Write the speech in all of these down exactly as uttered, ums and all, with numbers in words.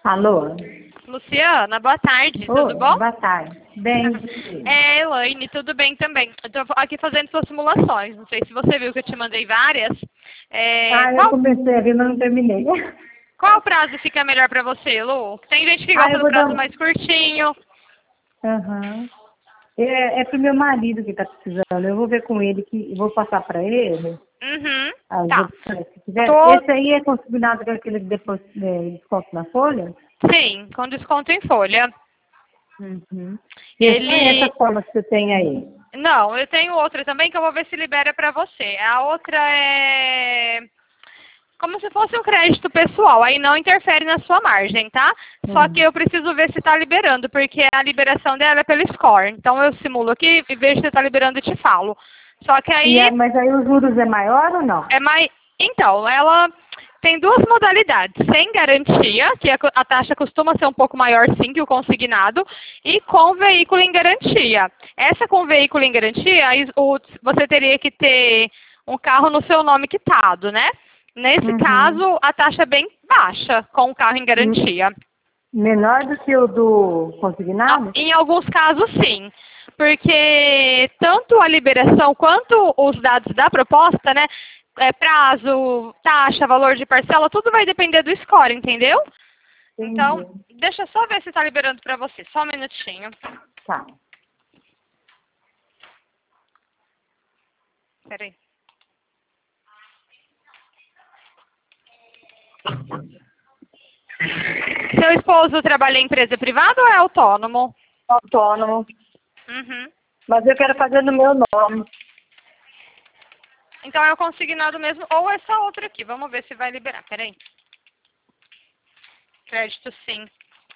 Alô? Luciana, boa tarde, Oi, tudo bom? boa tarde. Bem, É, Elaine, tudo bem também. Eu tô aqui fazendo suas simulações, não sei se você viu que eu te mandei várias. É, ah, eu qual, comecei a ver, mas não terminei. qual prazo fica melhor pra você, Lu? Tem gente que Ah, gosta eu do vou dar prazo um... mais curtinho. Aham. É, é pro meu marido que tá precisando. Eu vou ver com ele, que eu vou passar para ele Uhum, as tá. opções que tiver. Tô, Esse aí é consignado com aquele depois, é, desconto na folha? sim, com desconto em folha. Uhum. E é só Ele... essa forma que você tem aí? Não, eu tenho outra também que eu vou ver se libera pra você. A outra é... como se fosse um crédito pessoal, aí não interfere na sua margem, tá? Só que Uhum. eu preciso ver se está liberando, porque a liberação dela é pelo score. Então eu simulo aqui e vejo se está liberando e te falo. Só que E aí é, mas aí os juros é maior ou não? é mais... Então, ela tem duas modalidades. Sem garantia, que a a taxa costuma ser um pouco maior sim que o consignado, e com veículo em garantia. Essa com veículo em garantia, aí o- você teria que ter um carro no seu nome quitado, né? Nesse Uhum. caso, a taxa é bem baixa com o carro em M- garantia. Menor do que o do Al- consignado? Em alguns casos, sim. Porque tanto a liberação quanto os dados da proposta, né? é, prazo, taxa, valor de parcela, tudo vai depender do score, entendeu? Então, Entendi. deixa eu só ver se está liberando para você. Só um minutinho. Tá. Peraí. Seu esposo trabalha em empresa privada ou é autônomo? Autônomo. Uhum. Mas eu quero fazer no meu nome. Então é o consignado mesmo, ou essa outra aqui. Vamos ver se vai liberar. Peraí. Crédito sim.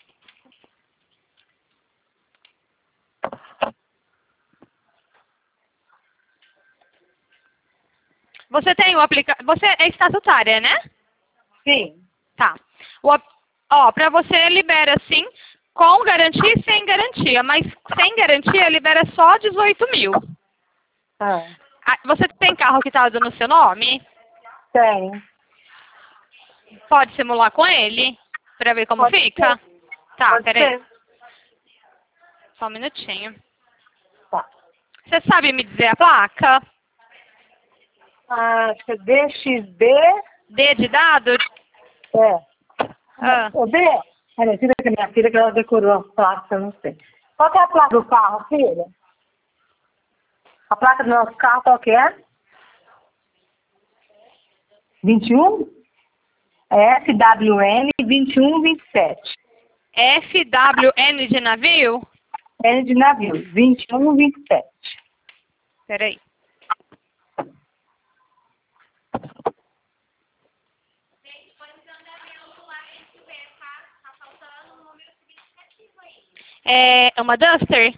Você tem o aplicativo. Você é estatutária, né? Sim. Tá. O, ap- ó, pra você libera sim, com garantia e sem garantia. Mas sem garantia libera só dezoito mil. Ah, Ah, você tem carro que tá no seu nome? tem. Pode simular com ele? Pra ver como Pode ser. fica? Tá, Pode peraí. ser. Só um minutinho. Tá. Você sabe me dizer a placa? Ah, acho que é D X B. D de dado? É. Ah. O D? Olha, tira que minha filha que ela decorou a placa, eu não sei. Qual que é a placa do carro, filha? A placa do nosso carro qual que é? vinte e um? É F W N vinte e um vinte e sete. F W N de navio? N de navio, vinte e um vinte e sete. Peraí. É uma Duster?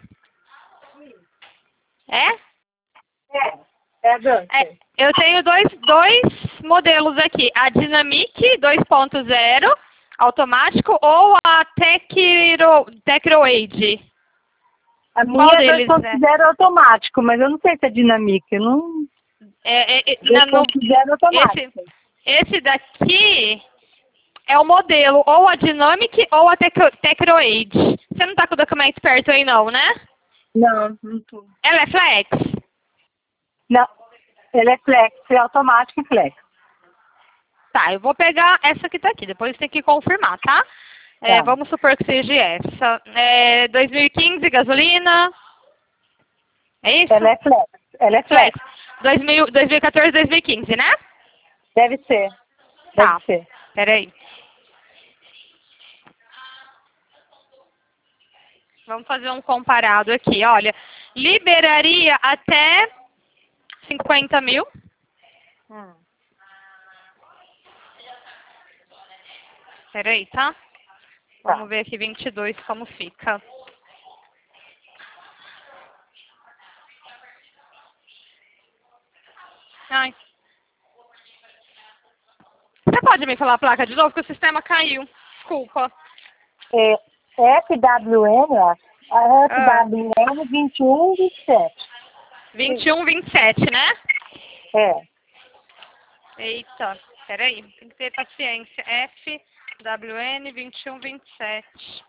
É? É, é a É, Duster. eu tenho dois, dois modelos aqui. A Dynamic dois ponto zero automático ou a Tecro, Tecroade. A Qual minha é deles é? dois ponto zero automático, mas eu não sei se é dinâmica. Eu não. É, é, é, na- no- dois ponto zero esse, automático. esse daqui é o modelo ou a Dynamic ou a Tecro, Tecroade. Você não tá com o documento perto aí não, né? Não, não tô. Ela é flex? Não, ele é flex, é automático e flex. Tá, eu vou pegar essa que tá aqui, depois tem que confirmar, tá? É, Tá. vamos supor que seja essa. É, dois mil e quinze, gasolina. É isso? Ela é flex. Ela é Flex. flex. dois mil, dois mil e quatorze, dois mil e quinze, né? Deve ser. Deve Tá. ser. Peraí. Vamos fazer um comparado aqui. Olha, liberaria até cinquenta mil. Hum. Peraí, tá? Tá. Vamos ver aqui vinte e dois como fica. Ai. Você pode me falar a placa de novo, que o sistema caiu. Desculpa. É F W N, ó. A Ah, F W N vinte e um vinte e sete. vinte e um, vinte e sete, né? É. Eita, peraí, tem que ter paciência. F W N vinte e um vinte e sete.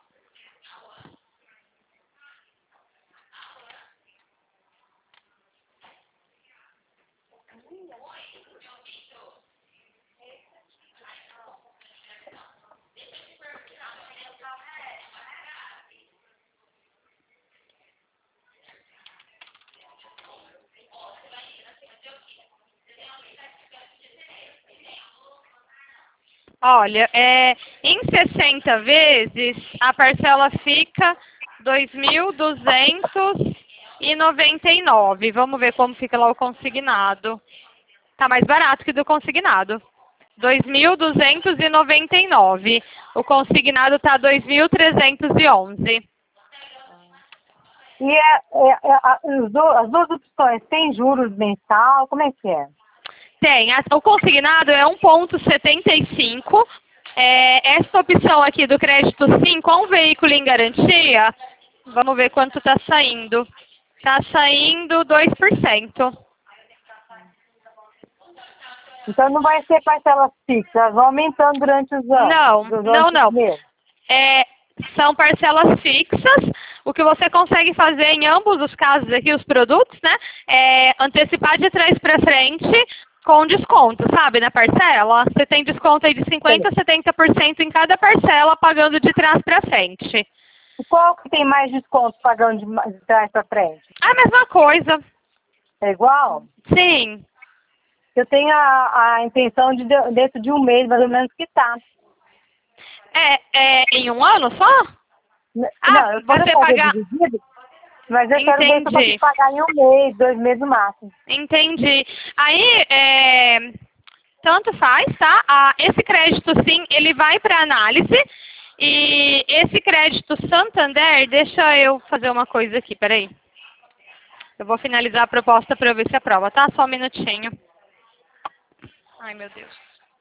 Olha, é, em sessenta vezes, a parcela fica dois mil duzentos e noventa e nove. Vamos ver como fica lá o consignado. Tá mais barato que do consignado. dois mil duzentos e noventa e nove. O consignado tá dois mil trezentos e onze. E é, é, é, a- os do- as duas opções, tem juros mensal? Como é que é? Tem. a- O consignado é um vírgula setenta e cinco. É, essa opção aqui do crédito sim com veículo em garantia, vamos ver quanto está saindo. Está saindo dois por cento. Então não vai ser parcelas fixas, elas vão aumentando durante os anos. Não, durante não, os não. meses. É, são parcelas fixas. O que você consegue fazer em ambos os casos aqui, os produtos, né? É antecipar de trás para frente com desconto, sabe, na parcela. Você tem desconto aí de cinquenta por cento, setenta por cento em cada parcela, pagando de trás para frente. E qual que tem mais desconto pagando de, ma- de trás para frente? A mesma coisa. É igual? Sim. Eu tenho a, a intenção de, de- dentro de um mês, mais ou menos, quitar. É, é em um ano só? N- Ah, não, eu quero você fazer pagar... dividido, mas eu quero ver se eu Entendi. consigo pagar em um mês, dois meses no máximo. Entendi. Aí, é, tanto faz, tá? Ah, esse crédito, sim, ele vai para análise. E esse crédito Santander, deixa eu fazer uma coisa aqui, peraí. Eu vou finalizar a proposta para eu ver se aprova, tá? Só um minutinho. Ai, meu Deus.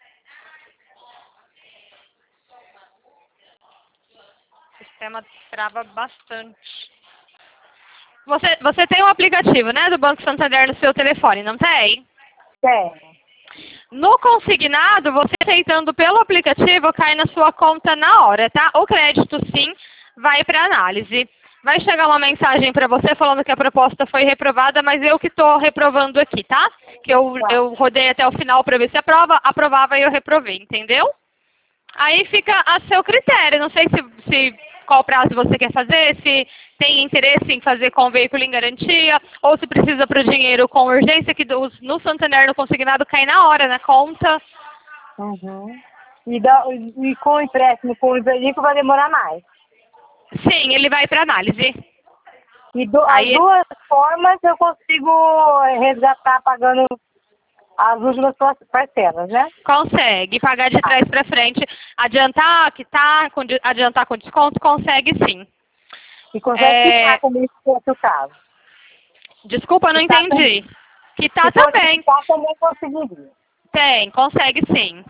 O sistema trava bastante. Você, você tem um aplicativo, né, do Banco Santander no seu telefone, não tem? Tem. No consignado, você aceitando pelo aplicativo, cai na sua conta na hora, tá? O crédito, sim, vai para análise. Vai chegar uma mensagem para você falando que a proposta foi reprovada, mas eu que estou reprovando aqui, tá? Que eu, eu rodei até o final para ver se aprova, aprovava e eu reprovei, entendeu? Aí fica a seu critério. Não sei se, se qual prazo você quer fazer, se tem interesse em fazer com o veículo em garantia, ou se precisa para o dinheiro com urgência, que dos- no Santander, no consignado, cai na hora, na conta. Uhum. E, dá, e com o empréstimo, com o empréstimo vai demorar mais. Sim, ele vai para análise. E do, Aí- as duas formas eu consigo resgatar pagando as últimas parcelas, né? Consegue pagar de trás para frente, adiantar, quitar, com, de- adiantar com desconto, consegue sim. E consegue É, quitar como isso fosse o caso. Desculpa, não Quitar entendi. Quitar Se fosse também. quitar, também conseguiria. Tem, consegue sim.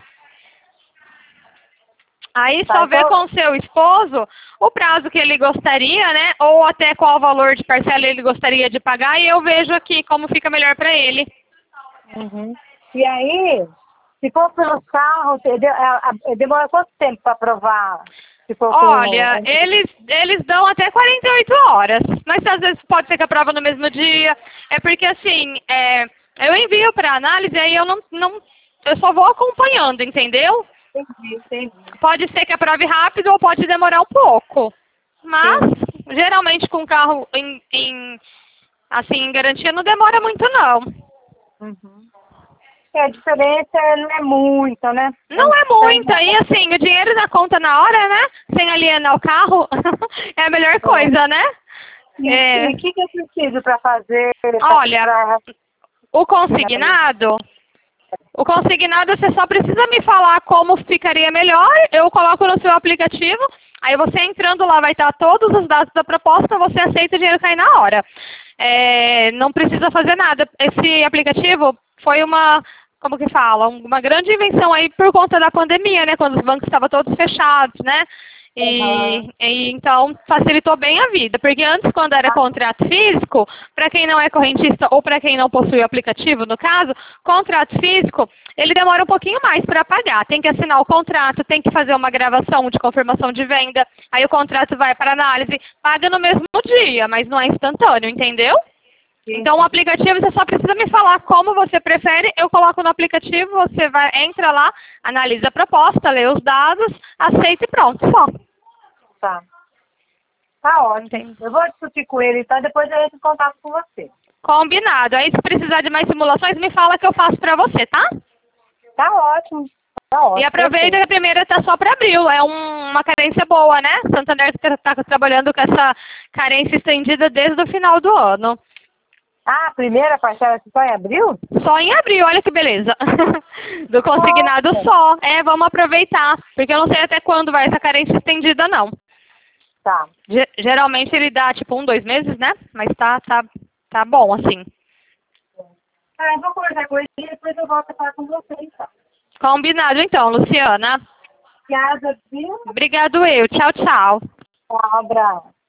Aí Tá, só vê então- com o seu esposo o prazo que ele gostaria, né? Ou até qual valor de parcela ele gostaria de pagar, e eu vejo aqui como fica melhor para ele. Uhum. E aí, se for pelo carro, te- de- a- a- demora quanto tempo para aprovar? Se for com- Olha, eles, eles dão até quarenta e oito horas, mas às vezes pode ser que a prova no mesmo dia. É porque assim, é, eu envio para análise, aí eu não, não, eu só vou acompanhando, entendeu? Entendi, entendi. Pode ser que aprove rápido ou pode demorar um pouco. Mas, geralmente com carro em, em, assim, em garantia não demora muito não. Uhum. É, a diferença não é muita, né? Não é muita, e assim, o dinheiro na conta na hora, né? Sem alienar o carro, é a melhor coisa, né? E É. o que, que eu preciso para fazer? Olha, pra- o consignado, o consignado você só precisa me falar como ficaria melhor, eu coloco no seu aplicativo, aí você entrando lá vai estar todos os dados da proposta, você aceita o dinheiro cair na hora. É, não precisa fazer nada. Esse aplicativo foi uma, como que fala, uma grande invenção aí por conta da pandemia, né? Quando os bancos estavam todos fechados, né? E, Uhum. e então facilitou bem a vida, porque antes, quando era contrato físico, para quem não é correntista ou para quem não possui o aplicativo, no caso, contrato físico, ele demora um pouquinho mais para pagar. Tem que assinar o contrato, tem que fazer uma gravação de confirmação de venda, aí o contrato vai para análise, paga no mesmo dia, mas não é instantâneo, entendeu? Então o aplicativo você só precisa me falar como você prefere, eu coloco no aplicativo, você vai, entra lá, analisa a proposta, lê os dados, aceita e pronto, só. Tá. Tá ótimo. Entendi. Eu vou discutir com ele, então depois eu entro em contato com você. Combinado. Aí se precisar de mais simulações, me fala que eu faço pra você, tá? Tá ótimo. Tá ótimo. E aproveita que a primeira tá só para abril, é um, uma carência boa, né? Santander está trabalhando com essa carência estendida desde o final do ano. Ah, a primeira parcela só em abril? Só em abril, olha que beleza. Do consignado Nossa. só. É, vamos aproveitar, porque eu não sei até quando vai essa carência estendida, não. Tá. Ge- Geralmente ele dá tipo um, dois meses, né? Mas tá, tá, tá bom, assim. Ah, eu vou conversar com ele e depois eu volto a falar com você, então. Combinado então, Luciana. Obrigada, viu? Obrigado eu. Tchau, tchau. Um abraço.